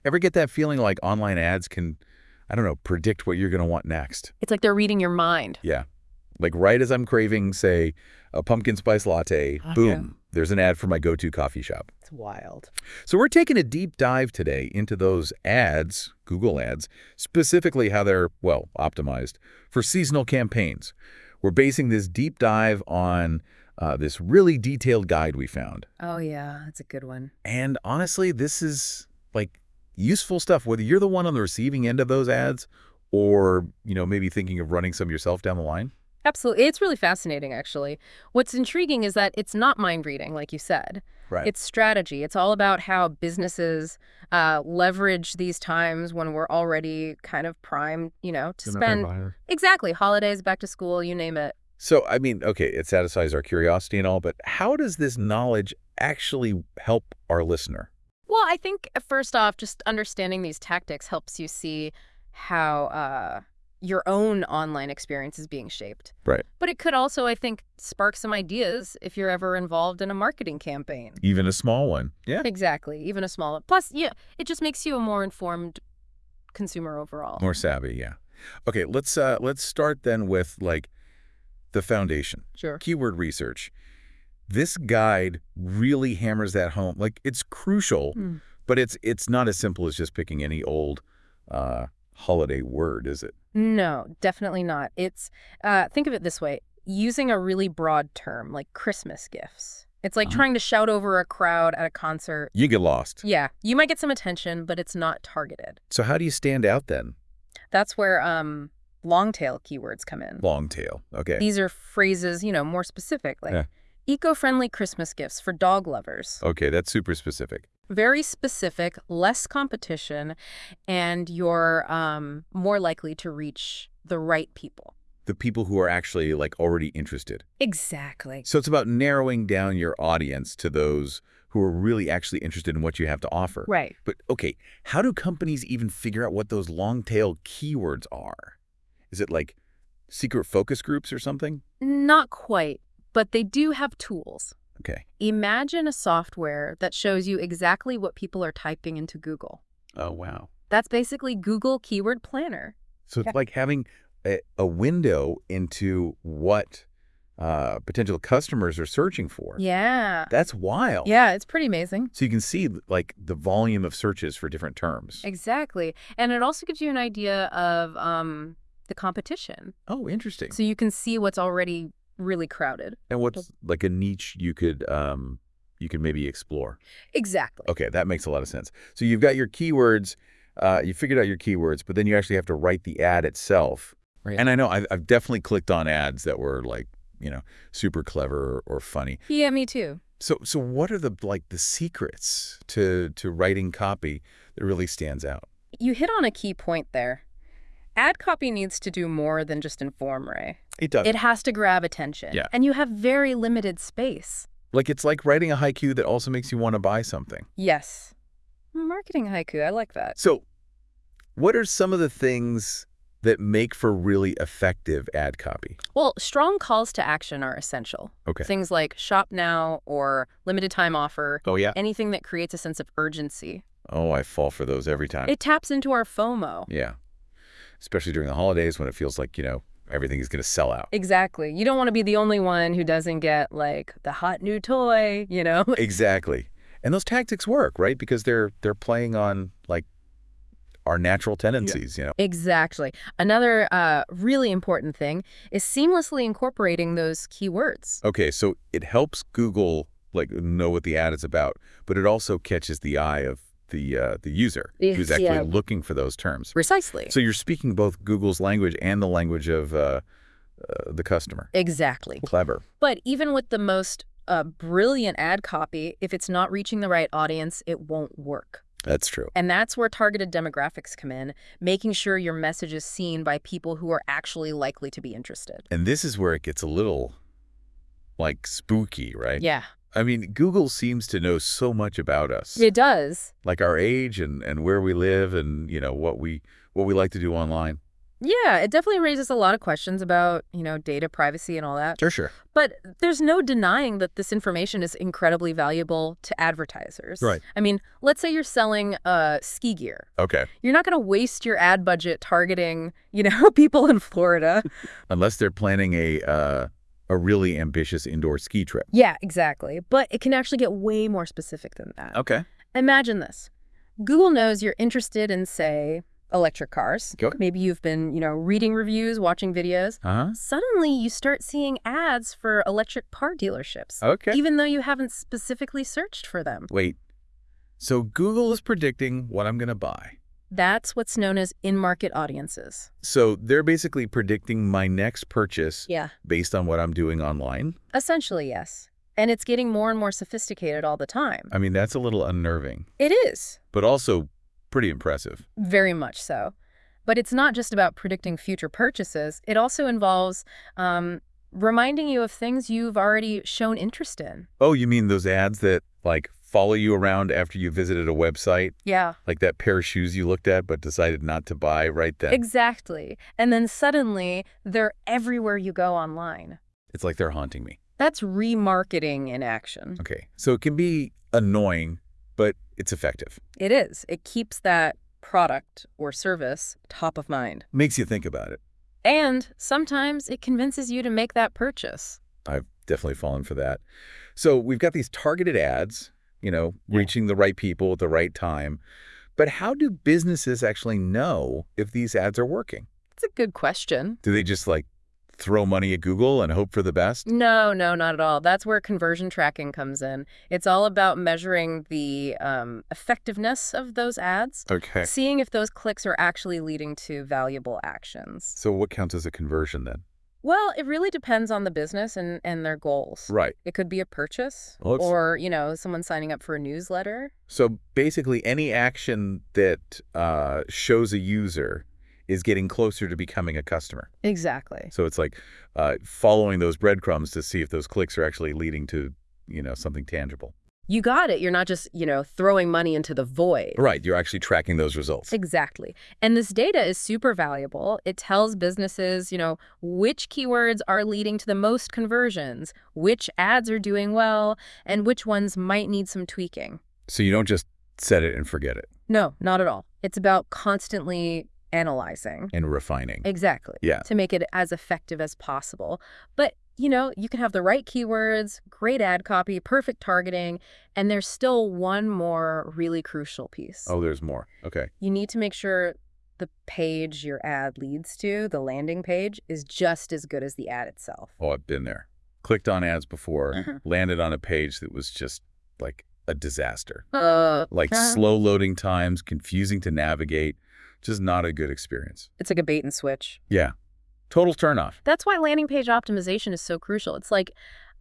Ever get that feeling like online ads can, I don't know, predict what you're going to want next? It's like they're reading your mind. Yeah. Like right as I'm craving, say, a pumpkin spice latte, Yeah. boom, there's an ad for my go-to coffee shop. It's wild. So we're taking a deep dive today into those ads, Google ads, specifically how they're, well, optimized for seasonal campaigns. We're basing this deep dive on this really detailed guide we found. Oh, yeah. That's a good one. And honestly, this is like useful stuff, whether you're the one on the receiving end of those ads or, maybe thinking of running some yourself down the line. Absolutely. It's really fascinating, actually. What's intriguing is that it's not mind reading, like you said. Right. It's strategy. It's all about how businesses leverage these times when we're already kind of primed, to spend. Exactly. Holidays, back to school, you name it. So, I mean, okay, it satisfies our curiosity and all, but how does this knowledge actually help our listener? Well, I think first off, just understanding these tactics helps you see how your own online experience is being shaped. Right. But it could also, I think, spark some ideas if you're ever involved in a marketing campaign. Even a small one. Yeah. Exactly. Even a small one. Plus, yeah, it just makes you a more informed consumer overall. More savvy, yeah. Okay, let's start then with like the foundation. Sure. Keyword research. This guide really hammers that home. Like it's crucial, but it's not as simple as just picking any old holiday word, is it? No, definitely not. It's think of it this way: using a really broad term like Christmas gifts. It's like trying to shout over a crowd at a concert. You get lost. Yeah, you might get some attention, but it's not targeted. So how do you stand out then? That's where long tail keywords come in. Long tail. Okay. These are phrases, more specific, like eco-friendly Christmas gifts for dog lovers. Okay, that's super specific. Very specific, less competition, and you're more likely to reach the right people. The people who are actually like already interested. Exactly. So it's about narrowing down your audience to those who are really actually interested in what you have to offer. Right. But okay, how do companies even figure out what those long tail keywords are? Is it like secret focus groups or something? Not quite, but they do have tools. Okay. Imagine a software that shows you exactly what people are typing into Google. Oh, wow. That's basically Google Keyword Planner. So it's like having a window into what potential customers are searching for. Yeah. That's wild. Yeah, it's pretty amazing. So you can see like the volume of searches for different terms. Exactly. And it also gives you an idea of the competition. Oh, interesting. So you can see what's already really crowded. And what's like a niche you could maybe explore? Exactly. Okay, that makes a lot of sense. So you've got your keywords, you figured out your keywords, but then you actually have to write the ad itself. Right. And I know I've definitely clicked on ads that were like, super clever or funny. Yeah, me too. So what are the secrets to writing copy that really stands out? You hit on a key point there. Ad copy needs to do more than just inform, Ray. It does. It has to grab attention. Yeah. And you have very limited space. Like it's like writing a haiku that also makes you want to buy something. Yes. Marketing haiku, I like that. So what are some of the things that make for really effective ad copy? Well, strong calls to action are essential. Okay. Things like shop now or limited time offer. Oh, yeah? Anything that creates a sense of urgency. Oh, I fall for those every time. It taps into our FOMO. Yeah. Especially during the holidays when it feels like, everything is going to sell out. Exactly. You don't want to be the only one who doesn't get, like, the hot new toy, Exactly. And those tactics work, right? Because they're playing on, like, our natural tendencies, Exactly. Another really important thing is seamlessly incorporating those keywords. Okay, so it helps Google, like, know what the ad is about, but it also catches the eye of the user who's actually looking for those terms. Precisely. So you're speaking both Google's language and the language of the customer. Exactly. Clever. But even with the most brilliant ad copy, if it's not reaching the right audience, it won't work. That's true. And that's where targeted demographics come in, making sure your message is seen by people who are actually likely to be interested. And this is where it gets a little, like, spooky, right? Yeah. I mean, Google seems to know so much about us. It does. Like our age and where we live and, what we like to do online. Yeah, it definitely raises a lot of questions about, data privacy and all that. Sure. But there's no denying that this information is incredibly valuable to advertisers. Right. I mean, let's say you're selling ski gear. Okay. You're not going to waste your ad budget targeting, people in Florida. Unless they're planning a really ambitious indoor ski trip. Yeah, exactly. But it can actually get way more specific than that. Okay. Imagine this. Google knows you're interested in, say, electric cars. Okay. Maybe you've been, reading reviews, watching videos. Suddenly, you start seeing ads for electric car dealerships. Okay. Even though you haven't specifically searched for them. Wait. So Google is predicting what I'm going to buy. That's what's known as in-market audiences. So they're basically predicting my next purchase based on what I'm doing online? Essentially, yes. And it's getting more and more sophisticated all the time. I mean, that's a little unnerving. It is. But also pretty impressive. Very much so. But it's not just about predicting future purchases. It also involves reminding you of things you've already shown interest in. Oh, you mean those ads that, follow you around after you visited a website? Yeah. Like that pair of shoes you looked at but decided not to buy right then? Exactly. And then suddenly, they're everywhere you go online. It's like they're haunting me. That's remarketing in action. Okay. So it can be annoying, but it's effective. It is. It keeps that product or service top of mind. Makes you think about it. And sometimes it convinces you to make that purchase. I've definitely fallen for that. So we've got these targeted ads, reaching the right people at the right time. But how do businesses actually know if these ads are working? It's a good question. Do they just throw money at Google and hope for the best? No, not at all. That's where conversion tracking comes in. It's all about measuring the effectiveness of those ads. Okay. Seeing if those clicks are actually leading to valuable actions. So what counts as a conversion then? Well, it really depends on the business and their goals. Right. It could be a purchase or, someone signing up for a newsletter. So basically any action that shows a user is getting closer to becoming a customer. Exactly. So it's like following those breadcrumbs to see if those clicks are actually leading to, something tangible. You got it. You're not just, throwing money into the void. Right. You're actually tracking those results. Exactly. And this data is super valuable. It tells businesses, which keywords are leading to the most conversions, which ads are doing well, and which ones might need some tweaking. So you don't just set it and forget it. No, not at all. It's about constantly analyzing. And refining. Exactly. Yeah. To make it as effective as possible. But, you can have the right keywords, great ad copy, perfect targeting, and there's still one more really crucial piece. Oh, there's more. Okay. You need to make sure the page your ad leads to, the landing page, is just as good as the ad itself. Oh, I've been there. Clicked on ads before, landed on a page that was just like a disaster. Slow loading times, confusing to navigate. Just not a good experience. It's like a bait and switch. Yeah. Total turnoff. That's why landing page optimization is so crucial. It's like,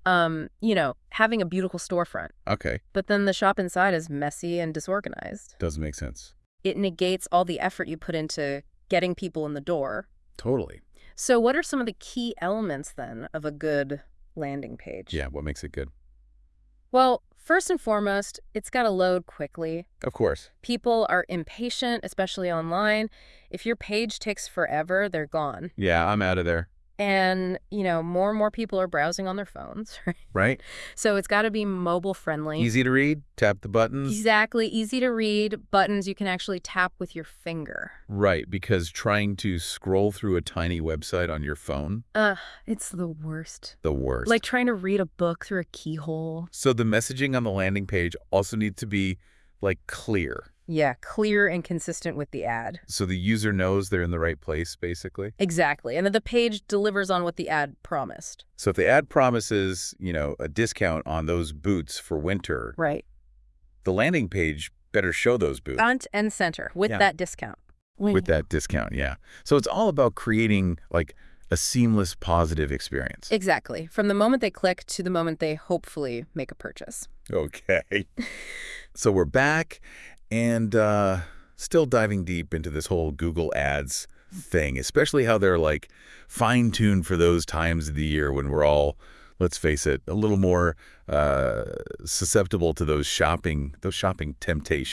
having a beautiful storefront. Okay. But then the shop inside is messy and disorganized. Doesn't make sense. It negates all the effort you put into getting people in the door. Totally. So what are some of the key elements, then, of a good landing page? Yeah, what makes it good? Well, first and foremost, it's got to load quickly. Of course. People are impatient, especially online. If your page takes forever, they're gone. Yeah, I'm out of there. And, more and more people are browsing on their phones, right? Right. So it's got to be mobile friendly. Easy to read, tap the buttons. Exactly. Easy to read, buttons you can actually tap with your finger. Right, because trying to scroll through a tiny website on your phone. It's the worst. The worst. Like trying to read a book through a keyhole. So the messaging on the landing page also needs to be, clear. Yeah, clear and consistent with the ad. So the user knows they're in the right place, basically? Exactly. And then the page delivers on what the ad promised. So if the ad promises, a discount on those boots for winter, right, the landing page better show those boots. Front and center with that discount. With that discount, yeah. So it's all about creating, a seamless, positive experience. Exactly. From the moment they click to the moment they hopefully make a purchase. Okay. So we're back. And still diving deep into this whole Google Ads thing, especially how they're fine-tuned for those times of the year when we're all, let's face it, a little more susceptible to those shopping temptations.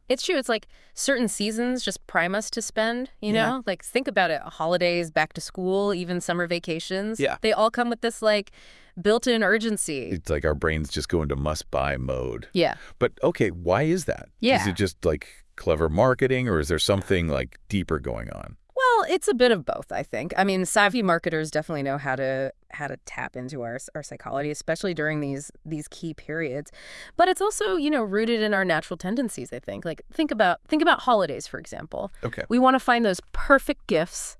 It's true. It's like certain seasons just prime us to spend, you know? Like, think about it. Holidays, back to school, even summer vacations. Yeah. They all come with this, like, built-in urgency. It's like our brains just go into must-buy mode. Yeah. But, okay, why is that? Yeah. Is it just, like, clever marketing, or is there something, like, deeper going on? Well, it's a bit of both, I think. I mean, savvy marketers definitely know how to tap into our psychology, especially during these key periods. But it's also, rooted in our natural tendencies, I think. Like, think about holidays, for example. Okay. We want to find those perfect gifts,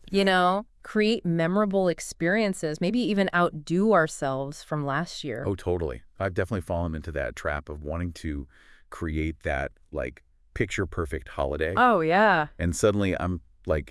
create memorable experiences, maybe even outdo ourselves from last year. Oh, totally. I've definitely fallen into that trap of wanting to create that, like, picture-perfect holiday. Oh, yeah. And suddenly I'm, like,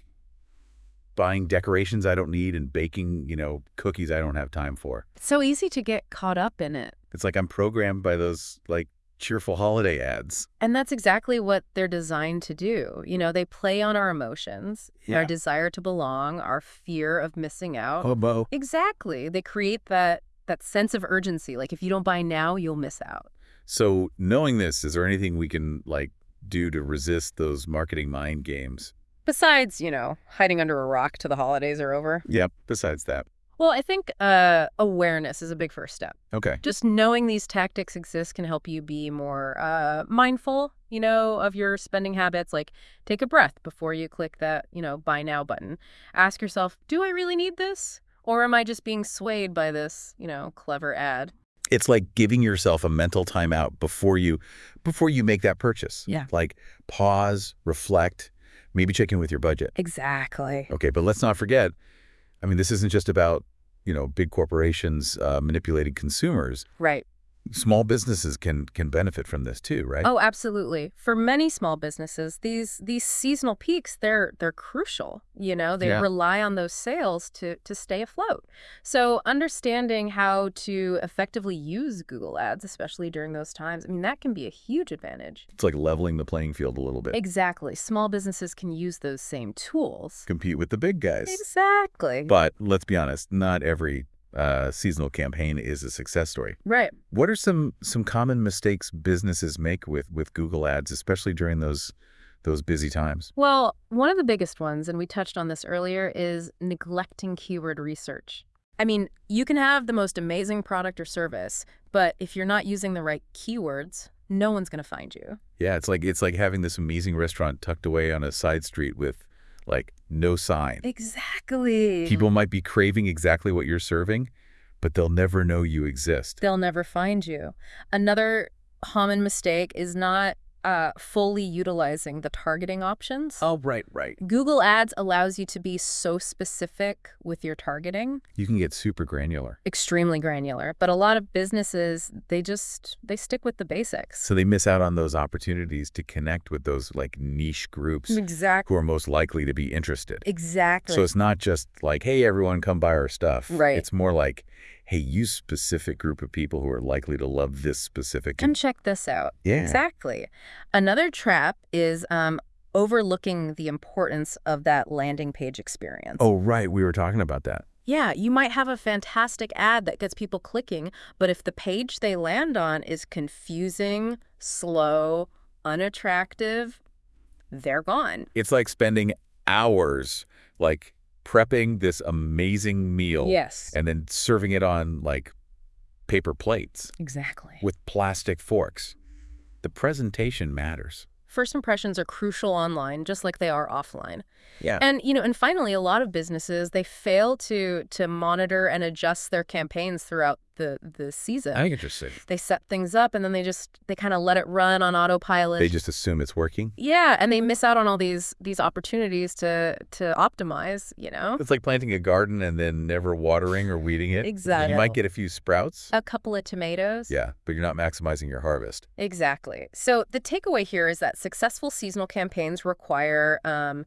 buying decorations I don't need and baking, cookies I don't have time for. It's so easy to get caught up in it. It's like I'm programmed by those, like, cheerful holiday ads. And that's exactly what they're designed to do. They play on our emotions, our desire to belong, our fear of missing out. Hobo. Exactly. They create that sense of urgency. Like, if you don't buy now, you'll miss out. So knowing this, is there anything we can, like, do to resist those marketing mind games? Besides, hiding under a rock till the holidays are over. Yep, besides that. Well, I think awareness is a big first step. Okay. Just knowing these tactics exist can help you be more mindful, of your spending habits. Like, take a breath before you click that, buy now button. Ask yourself, do I really need this? Or am I just being swayed by this, clever ad? It's like giving yourself a mental timeout before you make that purchase. Yeah. Like, pause, reflect, maybe check in with your budget. Exactly. Okay, but let's not forget, I mean, this isn't just about, big corporations manipulating consumers. Right. Small businesses can benefit from this too, right? Oh, absolutely. For many small businesses, these seasonal peaks, they're crucial. They rely on those sales to stay afloat. So understanding how to effectively use Google Ads, especially during those times, I mean, that can be a huge advantage. It's like leveling the playing field a little bit. Exactly. Small businesses can use those same tools. Compete with the big guys. Exactly. But let's be honest, not every seasonal campaign is a success story. Right. What are some common mistakes businesses make with Google Ads, especially during those busy times? Well, one of the biggest ones, and we touched on this earlier, is neglecting keyword research. I mean, you can have the most amazing product or service, but if you're not using the right keywords, no one's going to find you. Yeah, it's like having this amazing restaurant tucked away on a side street with, like, no sign. Exactly. People might be craving exactly what you're serving, but they'll never know you exist. They'll never find you. Another common mistake is not fully utilizing the targeting options. Oh, right. Google Ads allows you to be so specific with your targeting. You can get super granular. Extremely granular. But a lot of businesses, they stick with the basics. So they miss out on those opportunities to connect with those, like, niche groups Exactly. who are most likely to be interested. Exactly. So it's not just like, hey, everyone come buy our stuff. Right. It's more like, hey, use specific group of people who are likely to love this specific. Come check this out. Yeah. Exactly. Another trap is overlooking the importance of that landing page experience. Oh, right. We were talking about that. Yeah, you might have a fantastic ad that gets people clicking, but if the page they land on is confusing, slow, unattractive, they're gone. It's like spending hours, like, prepping this amazing meal. Yes. And then serving it on, like, paper plates Exactly. with plastic forks. The presentation matters. First impressions are crucial online, just like they are offline. Yeah. And, and finally, a lot of businesses, they fail to monitor and adjust their campaigns throughout the season. I think interesting. They set things up and then they kind of let it run on autopilot. They just assume it's working. Yeah, and they miss out on all these opportunities to optimize, It's like planting a garden and then never watering or weeding it. Exactly. You might get a few sprouts. A couple of tomatoes. Yeah, but you're not maximizing your harvest. Exactly. So the takeaway here is that successful seasonal campaigns require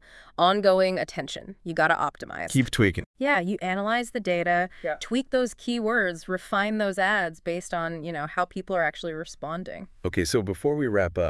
ongoing attention. You got to optimize. Keep tweaking. Yeah, you analyze the data, tweak those keywords, refine those ads based on, how people are actually responding. Okay, so before we wrap up,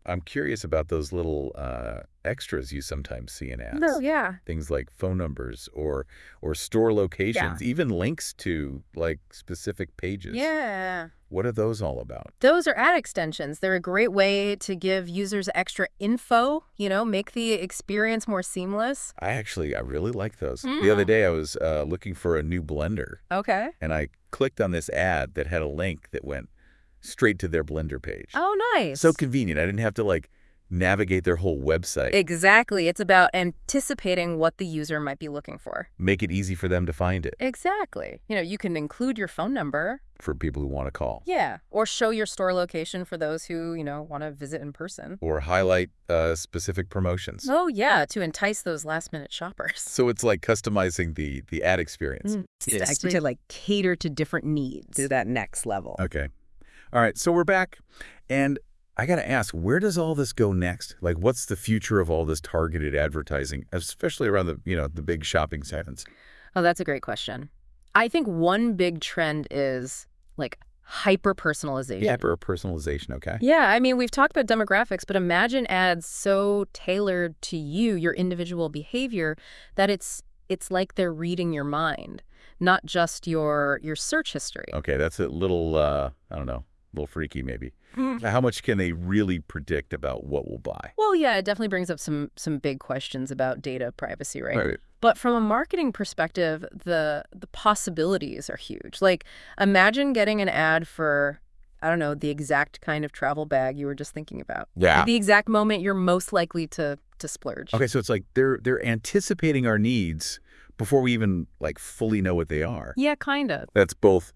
I'm curious about those little extras you sometimes see in ads. No, yeah. Things like phone numbers or store locations, even links to like specific pages. Yeah. What are those all about? Those are ad extensions. They're a great way to give users extra info, make the experience more seamless. I really like those. The other day I was looking for a new blender, Okay. and I clicked on this ad that had a link that went straight to their blender page. Oh, nice. So convenient. I didn't have to like navigate their whole website. Exactly. It's about anticipating what the user might be looking for. Make it easy for them to find it Exactly. You can include your phone number. for people who want to call. Yeah. Or show your store location for those who, want to visit in person. Or highlight specific promotions. Oh, yeah, to entice those last-minute shoppers. So it's like customizing the ad experience. It's actually to like cater to different needs to that next level. Okay. All right, so we're back, and I got to ask, where does all this go next? Like, what's the future of all this targeted advertising, especially around the big shopping centers? Oh, that's a great question. I think one big trend is like hyper-personalization. Yeah, for personalization, okay. Yeah, I mean, we've talked about demographics, but imagine ads so tailored to you, your individual behavior, that it's like they're reading your mind, not just your search history. Okay, that's a little, I don't know, a little freaky maybe. How much can they really predict about what we'll buy? Well, yeah, it definitely brings up some big questions about data privacy, right? Right. But from a marketing perspective, the possibilities are huge. Like, imagine getting an ad for, I don't know, the exact kind of travel bag you were just thinking about. Yeah. The exact moment you're most likely to splurge. Okay, so it's like they're anticipating our needs before we even like fully know what they are. Yeah, kind of. That's both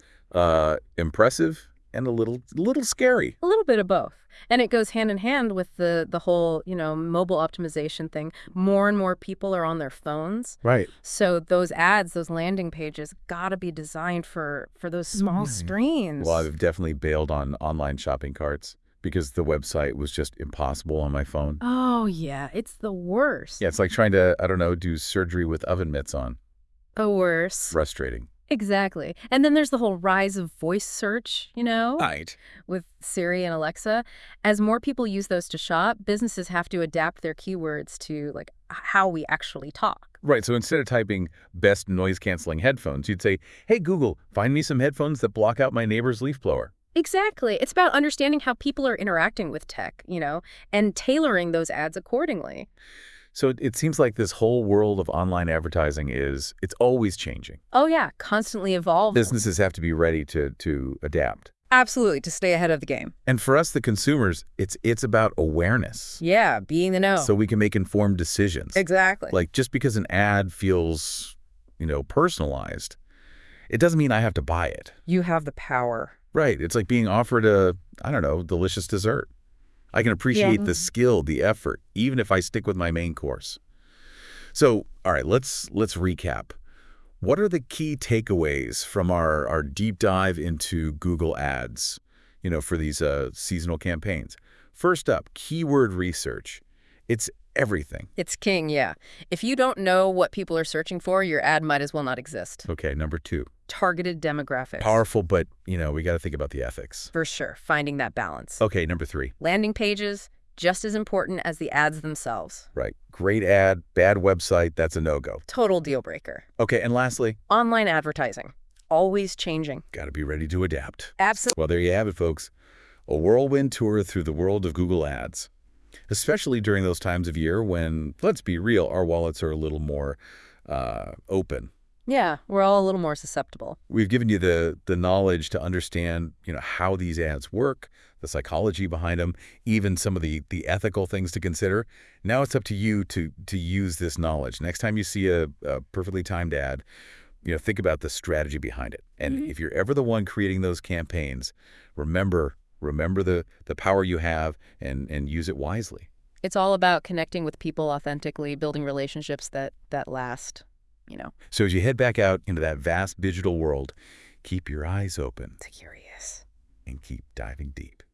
impressive and a little scary. A little bit of both. And it goes hand in hand with the whole, mobile optimization thing. More and more people are on their phones. Right. So those ads, those landing pages, gotta be designed for those small screens. Well, I've definitely bailed on online shopping carts because the website was just impossible on my phone. Oh, yeah. It's the worst. Yeah, it's like trying to, I don't know, do surgery with oven mitts on. The worst. Frustrating. Exactly. And then there's the whole rise of voice search, Right. with Siri and Alexa. As more people use those to shop, businesses have to adapt their keywords to like how we actually talk. Right. So instead of typing best noise-canceling headphones, you'd say, hey, Google, find me some headphones that block out my neighbor's leaf blower. Exactly. It's about understanding how people are interacting with tech, and tailoring those ads accordingly. So it seems like this whole world of online advertising it's always changing. Oh, yeah. Constantly evolving. Businesses have to be ready to adapt. Absolutely, to stay ahead of the game. And for us, the consumers, it's about awareness. Yeah, being the know. So we can make informed decisions. Exactly. Like just because an ad feels, personalized, it doesn't mean I have to buy it. You have the power. Right. It's like being offered a, I don't know, delicious dessert. I can appreciate the skill, the effort, even if I stick with my main course. So, all right, let's recap. What are the key takeaways from our deep dive into Google Ads, for these seasonal campaigns? First up, keyword research. It's everything. It's king, yeah. If you don't know what people are searching for, your ad might as well not exist. Okay, number 2. Targeted demographics. Powerful, but, we got to think about the ethics. For sure, finding that balance. Okay, number 3. Landing pages, just as important as the ads themselves. Right. Great ad, bad website, that's a no-go. Total deal breaker. Okay, and lastly, Online advertising. Always changing. got to be ready to adapt. Absolutely. Well, there you have it, folks. A whirlwind tour through the world of Google Ads, especially during those times of year when, let's be real, our wallets are a little more open. Yeah, we're all a little more susceptible. We've given you the knowledge to understand, how these ads work, the psychology behind them, even some of the ethical things to consider. Now it's up to you to use this knowledge. Next time you see a perfectly timed ad, think about the strategy behind it. And if you're ever the one creating those campaigns, remember the power you have and use it wisely. It's all about connecting with people authentically, building relationships that last, So as you head back out into that vast digital world, keep your eyes open It's curious. and keep diving deep.